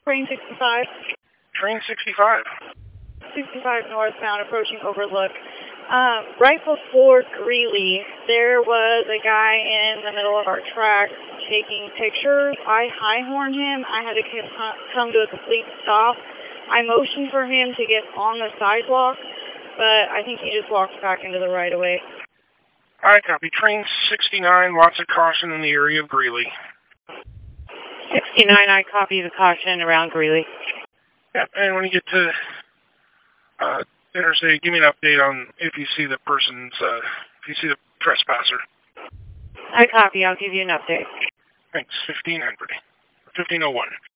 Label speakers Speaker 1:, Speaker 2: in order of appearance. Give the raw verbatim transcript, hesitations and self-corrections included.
Speaker 1: Train sixty-five.
Speaker 2: Train sixty-five.
Speaker 1: sixty-five northbound approaching Overlook. Um, right before Greeley, there was a guy in the middle of our track taking pictures. I high-horned him. I had to come to a complete stop. I motioned for him to get on the sidewalk, but I think he just walked back into the right-of-way.
Speaker 2: I copy. Train sixty-nine, lots of caution in the area of Greeley.
Speaker 3: sixty-nine, I copy the caution around Greeley.
Speaker 2: Yeah, and when you get to uh, interstate, give me an update on if you see the person's, uh, if you see the trespasser.
Speaker 3: I copy. I'll give you an update.
Speaker 2: Thanks. fifteen hundred. fifteen oh one.